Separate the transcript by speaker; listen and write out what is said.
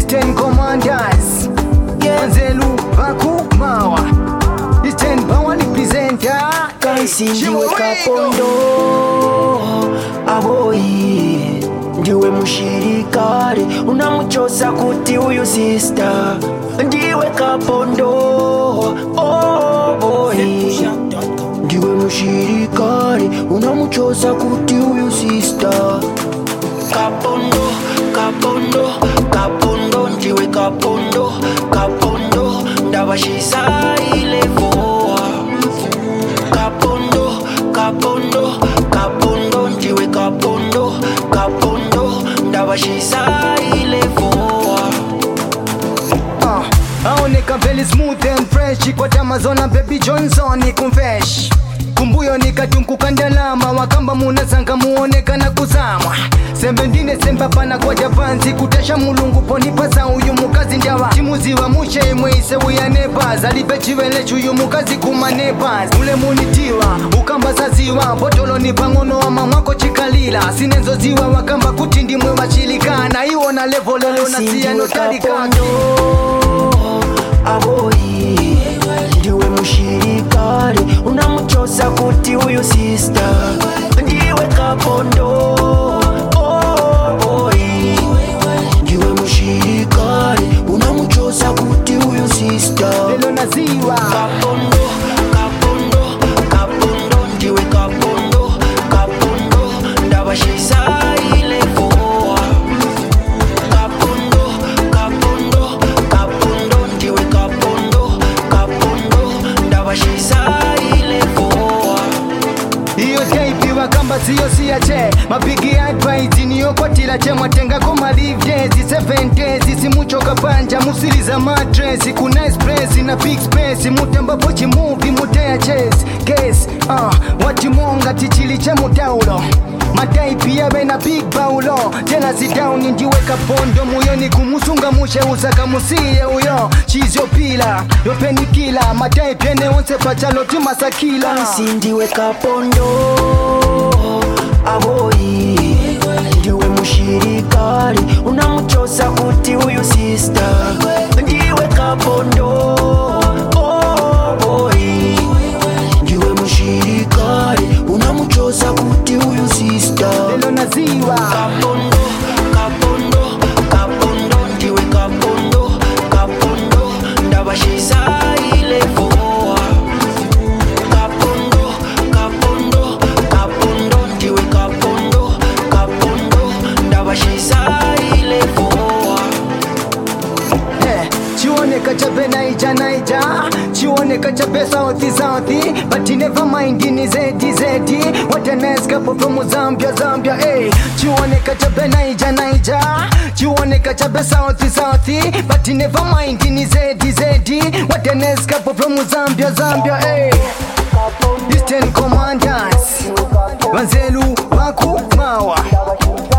Speaker 1: Eastern Commanders Wanzelu Bakumawa Eastern Power representer
Speaker 2: Kansi ndiwe kapondo aboyi ndiwe mushirikari unamuchosa kuti uyu sister ndiwe kapondo oh boy ndiwe mushirikari unamuchosa kuti uyu sister kapondo kapondo kapondo ndiwe kapondo kapondo ndabashisa ilevoa kapondo kapondo kapondo ndiwe kapondo kapondo ndabashisa ilevoa
Speaker 1: aoneka very smooth and fresh kwa Amazon Baby Johnson kumfresh kumbuyo nikatunkuka ndalama wakamba munazanga muonekana kuzamwa sembe ndine semba pana kwa japanzi kutasha mulungu ponipasa uyu mukazi ndawa chimuziwa mushe mweise uyanebaza libechiwele chuyu mukazi kumanebaz ule munitiwa ukamba zaziwa botolo ni pangono wa mamwako chikalila sinenzo ziwa wakamba kuti ndimwe wachilikana iwo na level lelo na siya notalikaki
Speaker 2: aboyi ndiwe mushirikari unamuchosa kuti uyu sister ndiwe kapondo oh boy ndiwe mushirikari unamuchosa kuti uyu sister
Speaker 1: lelo naziwa
Speaker 2: kapondo kapondo kapondo ndiwe kapondo kapondo ndabashisa ilevoa kapondo kapondo kapondo ndiwe kapondo kapondo ndabashisa ilevoa
Speaker 1: iyo taipi wakamba siyo siyache mapigi advice niyo kwatila che mwatengako malive days 7 days simuchoka panja musiliza matres kuna express na big space mutembapo chimuvi muteya chase case watimonga tichili che mutaulo mataipi yabe na big baulo tena zidowni ndiwe kapondo muyoni kumusunga mushe usaka musiye uyo chizyo pila yopenikila mataipi ene onse pachaloti masakila
Speaker 2: Kansi ndiwe kapondo aboyi ndiwe mushirikari unamuchosa kuti uyu sister ndiwe kapondo oh boy ndiwe mushirikari unamuchosa kuti uyu sister
Speaker 1: lelo naziwa
Speaker 2: kapondo kapondo kapondo ndiwe kapondo kapondo ndabashisa ilevoa kapondo kapondo kapondo ndiwe kapondo kapondo ndabashisa ilevoa
Speaker 1: chioneka chape naija chioneka chape south but never mind in zedi what a nice couple from Zambia chioneka chape naija chioneka chape south but never mind in zedi what a nice couple from Zambia Eastern Commanders Wanzelu Bakumawa